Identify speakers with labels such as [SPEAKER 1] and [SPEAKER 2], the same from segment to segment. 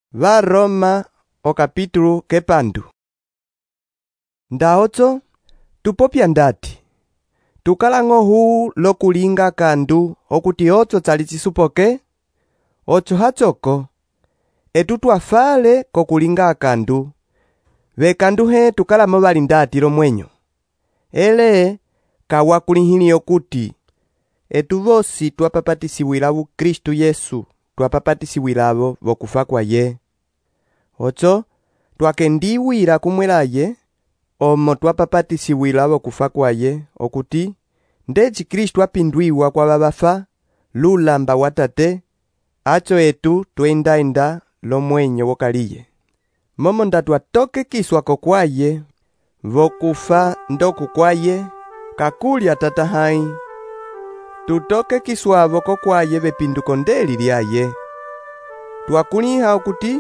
[SPEAKER 1] Va Roma o capítulo kepandu. Ndaotso tupopya ndati tukalango huu lokulinga kandu okuti otso tsalitisupoke otso hatsoko etutwafale kokulinga kandu vekandu he tukalamo bali ndati lomwenyo ele kawakulihili okuti etuvosi twapapatisiwila Kristu Yesu twapapatisiwilavo vokufa kwa ye. Otso twakendiwila kumwelaye omo twapapatisiwila vokufa kwa ye okuti ndechi Kristu apindwiwa kwa babafa lulamba watate acho etu twendaenda lomwenyo wokaliye momo ndatwatokekiswa kokwaye vokufa ndoku kwaye kakulya tata hai tutokekiswavo kokwaye bepinduko ndeli lyaye twakuliha okuti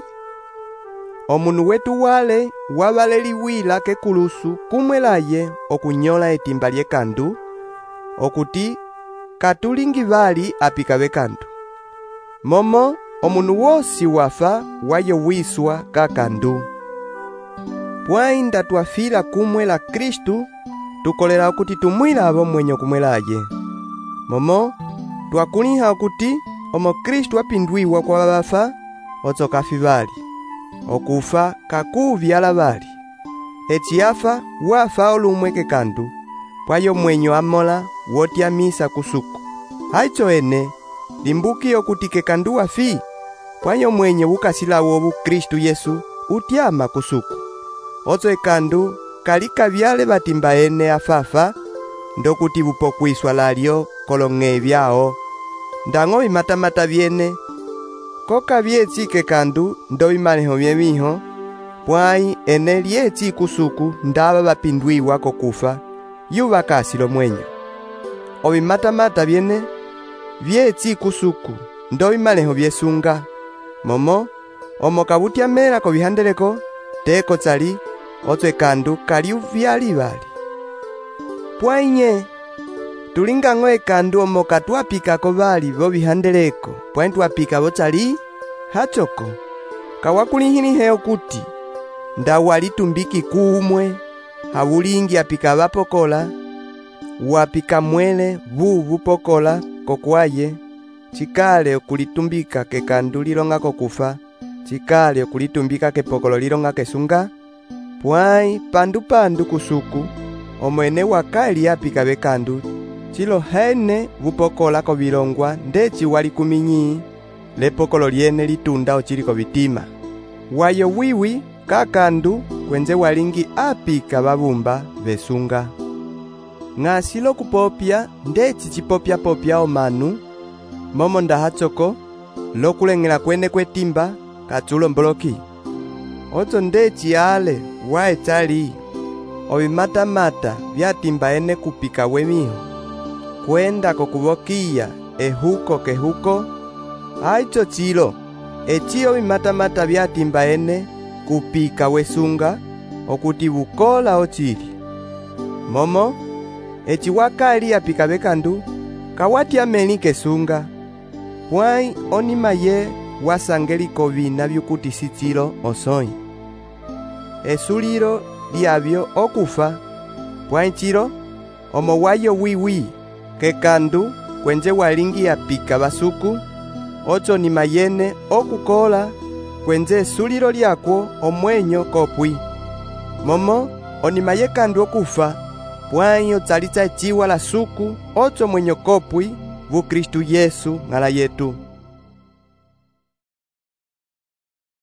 [SPEAKER 1] omunu wetu wale wabaleliwila kekulusu kumwelaye okunyola etimba lyekandu okuti katulingi bali apika bekandu momo omunu wosi wafa wayowiswa kakandu pwainda twafila kumwela Kristu tukolela okuti tumwilavo mwenyo kumwelaye momo twakuliha okuti omo Kristu apindwiwa kwa babafa otso kafi bali okufa kakuvyala bali echiafa wafa olumwe kekandu pwayo mwenyo amola wotyamisa kusuku haicho ene limbuki okuti kekandu wafi pwayo mwenye bukasilawo obu Kristu Yesu utyama kusuku otso ekandu kalikavyale batimba ene afafa ndokuti bupokwiswa lalyo kolong'e byao ndango bimatamata byene koka byetsi kekandu ndo bimaleho byemiho pwai ene lyetsi kusuku ndaba bapindwiwa kokufa yuba kasilo mwenyo obimatamata byene byetsi kusuku ndo bimaleho byesunga momo omo kabutyamela ko bihandeleko teko tsali otso ekandu kali uvyali bali pwainye tulingango ekandu omo katwapikako bali bo bihandeleko pwai twapika botsali hachoko kawakulihilihe okuti ndawalitumbiki kuumwe habulingi apika bapokola wapika mwele bupokola kokwaye chikale okulitumbika kekandu lilonga kokufa chikale okulitumbika kepokolo lilonga kesunga pwai pandu kusuku omwene wakali apika bekandu chilo hene bupokola ko bilongwa ndechi wali kuminyi lepokolo lyene litunda ochiliko bitima wayo wiwi kakandu kwenze walingi apika babumba besunga ngasilo kupopya ndechi chipopya omanu momo ndahachoko lokulengela kwene kwetimba katsulo mboloki otso ndechi ale waetali obimatamata byatimba ene kupika wemiho kwenda kokubokiya ehuko kehuko aicho chilo echiyo bimatamata byatimba ene kupika wesunga okuti bukola ochili momo echiwakali apika bekandu kawatyameli kesunga pwai onima ye wasangeliko bina byukuti sichilo osoi esuliro lyabyo okufa pwai chilo omo wayo wiwi kekandu kwenje walingi apika basuku otso nima yene okukola kwenze esuliro lyakwo omwenyo kopwi momo onima yekandu okufa pwai otsalitsa echiwa la suku otso mwenyo kopwi bu Kristu Yesu ngala yetu